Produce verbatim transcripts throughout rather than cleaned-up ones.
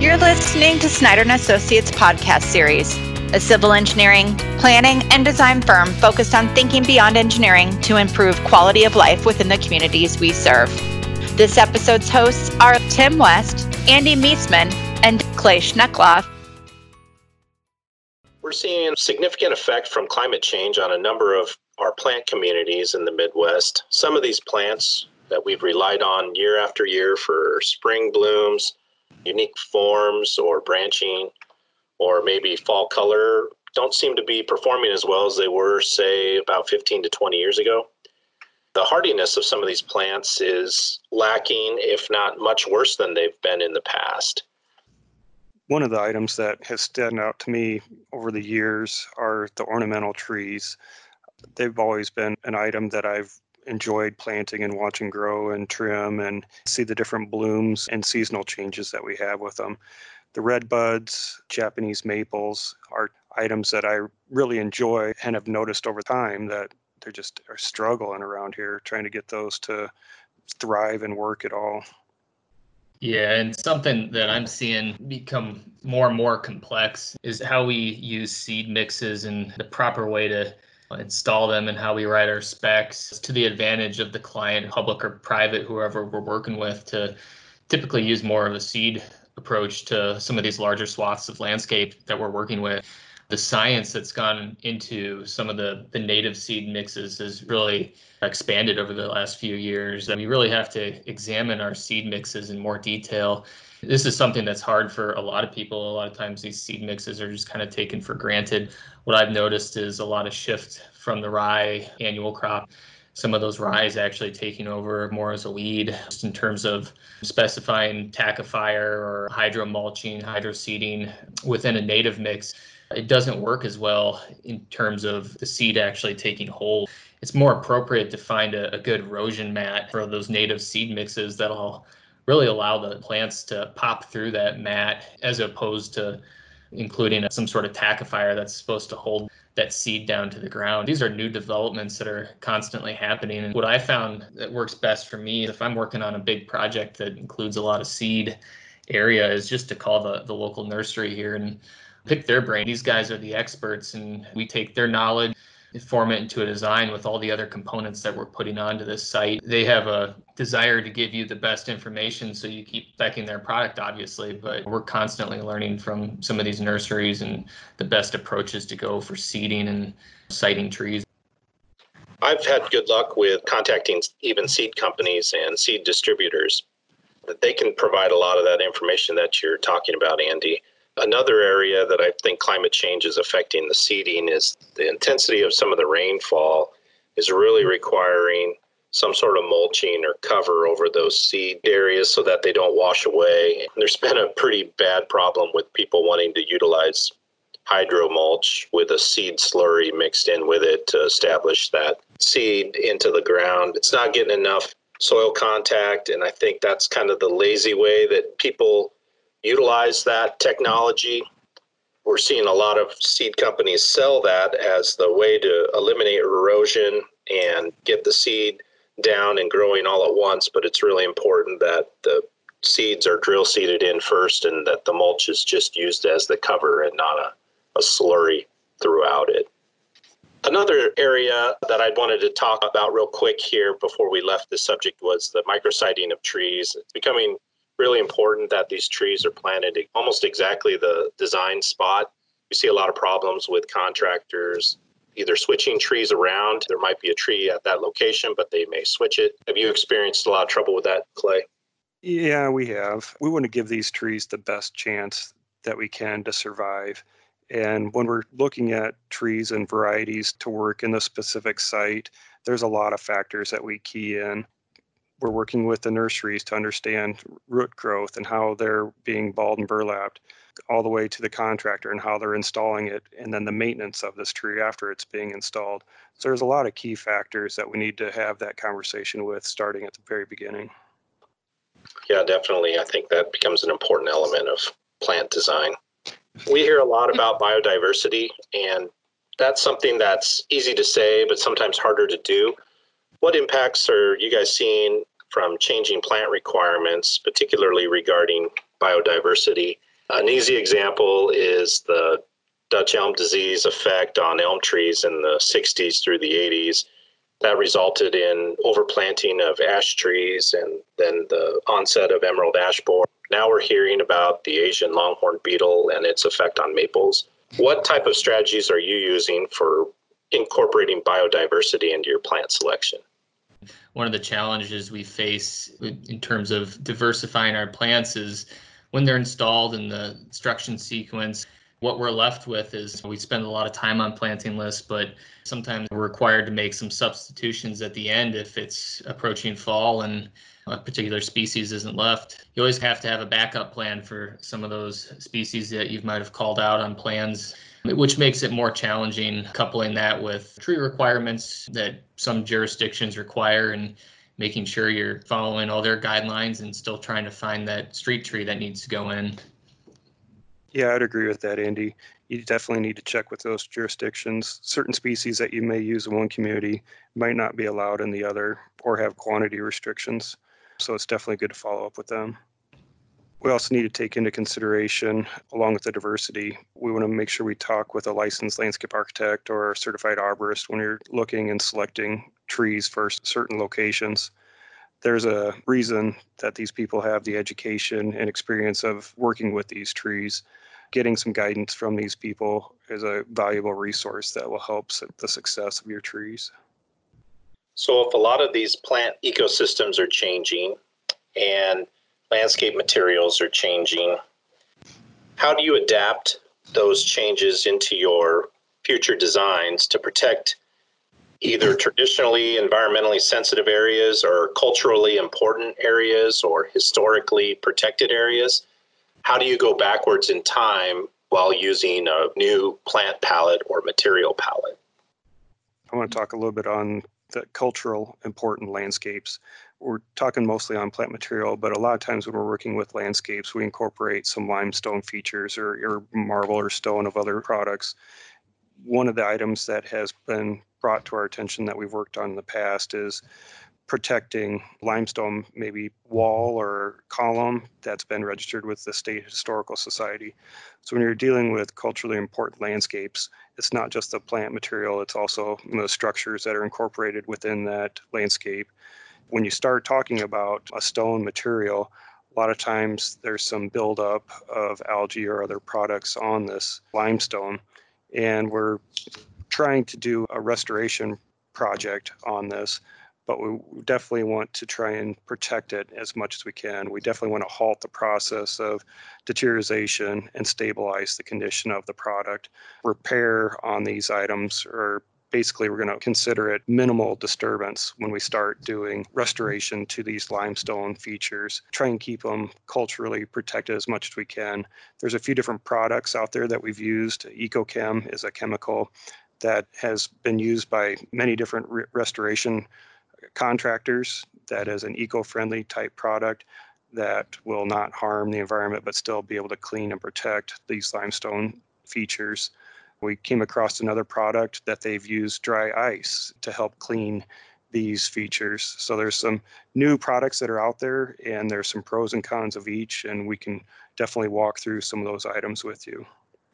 You're listening to Snyder and Associates podcast series, a civil engineering, planning, and design firm focused on thinking beyond engineering to improve quality of life within the communities we serve. This episode's hosts are Tim West, Andy Meisman, and Clay Schneckloff. We're seeing significant effect from climate change on a number of our plant communities in the Midwest. Some of these plants that we've relied on year after year for spring blooms, unique forms or branching, or maybe fall color don't seem to be performing as well as they were, say, about fifteen to twenty years ago. The hardiness of some of these plants is lacking, if not much worse than they've been in the past. One of the items that has stood out to me over the years are the ornamental trees. They've always been an item that I've enjoyed planting and watching grow and trim and see the different blooms and seasonal changes that we have with them. The red buds, Japanese maples are items that I really enjoy and have noticed over time that they're just are struggling around here trying to get those to thrive and work at all. Yeah, and something that I'm seeing become more and more complex is how we use seed mixes and the proper way to install them and how we write our specs to the advantage of the client, public or private, whoever we're working with, to typically use more of a seed approach to some of these larger swaths of landscape that we're working with. The science that's gone into some of the, the native seed mixes has really expanded over the last few years. And we really have to examine our seed mixes in more detail. This is something that's hard for a lot of people. A lot of times these seed mixes are just kind of taken for granted. What I've noticed is a lot of shift from the rye annual crop. Some of those rye is actually taking over more as a weed, just in terms of specifying tackifier or hydro mulching, hydro seeding within a native mix. It doesn't work as well in terms of the seed actually taking hold. It's more appropriate to find a, a good erosion mat for those native seed mixes that'll really allow the plants to pop through that mat, as opposed to including some sort of tackifier that's supposed to hold that seed down to the ground. These are new developments that are constantly happening. And what I found that works best for me, if I'm working on a big project that includes a lot of seed area, is just to call the, the local nursery here and pick their brain. These guys are the experts, and we take their knowledge and form it into a design with all the other components that we're putting onto this site. They have a desire to give you the best information, so you keep specing their product, obviously, but we're constantly learning from some of these nurseries and the best approaches to go for seeding and siting trees. I've had good luck with contacting even seed companies and seed distributors. That they can provide a lot of that information that you're talking about, Andy. Another area that I think climate change is affecting the seeding is the intensity of some of the rainfall is really requiring some sort of mulching or cover over those seed areas so that they don't wash away. There's been a pretty bad problem with people wanting to utilize hydro mulch with a seed slurry mixed in with it to establish that seed into the ground. It's not getting enough soil contact, and I think that's kind of the lazy way that people utilize that technology. We're seeing a lot of seed companies sell that as the way to eliminate erosion and get the seed down and growing all at once, but it's really important that the seeds are drill seeded in first and that the mulch is just used as the cover and not a, a slurry throughout it. Another area that I wanted to talk about real quick here before we left this subject was the micrositing of trees. It's becoming really important that these trees are planted at almost exactly the design spot. We see a lot of problems with contractors either switching trees around. There might be a tree at that location, but they may switch it. Have you experienced a lot of trouble with that, Clay? Yeah, we have. We want to give these trees the best chance that we can to survive. And when we're looking at trees and varieties to work in the specific site, there's a lot of factors that we key in. We're working with the nurseries to understand root growth and how they're being balled and burlapped, all the way to the contractor and how they're installing it, and then the maintenance of this tree after it's being installed. So there's a lot of key factors that we need to have that conversation with starting at the very beginning. Yeah, definitely. I think that becomes an important element of plant design. We hear a lot about biodiversity, and that's something that's easy to say, but sometimes harder to do. What impacts are you guys seeing from changing plant requirements, particularly regarding biodiversity? An easy example is the Dutch elm disease effect on elm trees in the sixties through the eighties. That resulted in overplanting of ash trees and then the onset of emerald ash borer. Now we're hearing about the Asian longhorn beetle and its effect on maples. What type of strategies are you using for incorporating biodiversity into your plant selection? One of the challenges we face in terms of diversifying our plants is when they're installed in the instruction sequence, what we're left with is we spend a lot of time on planting lists, but sometimes we're required to make some substitutions at the end if it's approaching fall and a particular species isn't left. You always have to have a backup plan for some of those species that you might have called out on plans, which makes it more challenging, coupling that with tree requirements that some jurisdictions require and making sure you're following all their guidelines and still trying to find that street tree that needs to go in. Yeah, I'd agree with that, Andy. You definitely need to check with those jurisdictions. Certain species that you may use in one community might not be allowed in the other or have quantity restrictions. So it's definitely good to follow up with them. We also need to take into consideration, along with the diversity, we want to make sure we talk with a licensed landscape architect or a certified arborist when you're looking and selecting trees for certain locations. There's a reason that these people have the education and experience of working with these trees. Getting some guidance from these people is a valuable resource that will help the success of your trees. So if a lot of these plant ecosystems are changing and landscape materials are changing, how do you adapt those changes into your future designs to protect either traditionally environmentally sensitive areas or culturally important areas or historically protected areas? How do you go backwards in time while using a new plant palette or material palette? I want to talk a little bit on the cultural important landscapes. We're talking mostly on plant material, but a lot of times when we're working with landscapes, we incorporate some limestone features or, or marble or stone of other products. One of the items that has been brought to our attention that we've worked on in the past is protecting limestone, maybe wall or column that's been registered with the State Historical Society. So when you're dealing with culturally important landscapes, it's not just the plant material, it's also you know, the structures that are incorporated within that landscape. When you start talking about a stone material, a lot of times there's some buildup of algae or other products on this limestone, and we're trying to do a restoration project on this, but we definitely want to try and protect it as much as we can. We definitely want to halt the process of deterioration and stabilize the condition of the product. Repair on these items, or basically we're going to consider it minimal disturbance when we start doing restoration to these limestone features. Try and keep them culturally protected as much as we can. There's a few different products out there that we've used. EcoChem is a chemical that has been used by many different re- restoration contractors. That is an eco-friendly type product that will not harm the environment but still be able to clean and protect these limestone features. We came across another product that they've used dry ice to help clean these features. So there's some new products that are out there, and there's some pros and cons of each, and we can definitely walk through some of those items with you.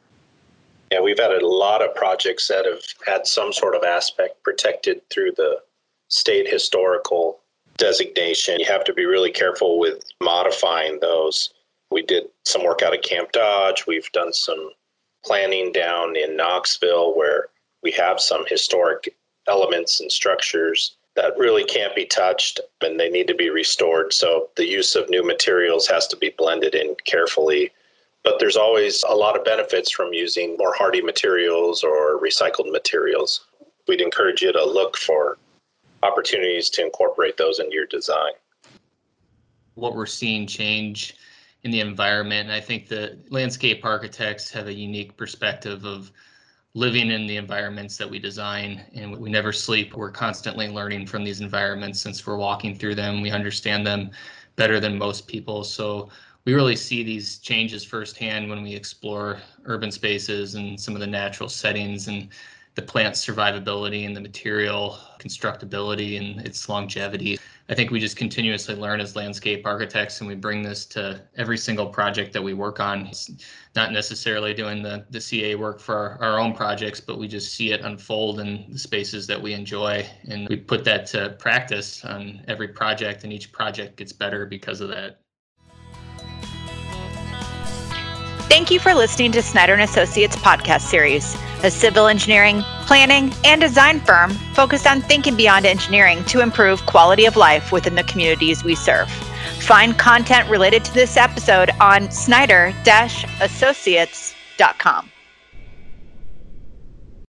Yeah, we've had a lot of projects that have had some sort of aspect protected through the state historical designation. You have to be really careful with modifying those. We did some work out at Camp Dodge. We've done some planning down in Knoxville where we have some historic elements and structures that really can't be touched and they need to be restored. So the use of new materials has to be blended in carefully. But there's always a lot of benefits from using more hardy materials or recycled materials. We'd encourage you to look for opportunities to incorporate those into your design. What we're seeing change in the environment, and I think the landscape architects have a unique perspective of living in the environments that we design, and we never sleep. We're constantly learning from these environments. Since we're walking through them, we understand them better than most people. So we really see these changes firsthand when we explore urban spaces and some of the natural settings. And the plant's survivability and the material constructability and its longevity. I think we just continuously learn as landscape architects, and we bring this to every single project that we work on. It's not necessarily doing the, the C A work for our, our own projects, but we just see it unfold in the spaces that we enjoy. And we put that to practice on every project, and each project gets better because of that. Thank you for listening to Snyder and Associates podcast series, a civil engineering, planning, and design firm focused on thinking beyond engineering to improve quality of life within the communities we serve. Find content related to this episode on snyder dash associates dot com.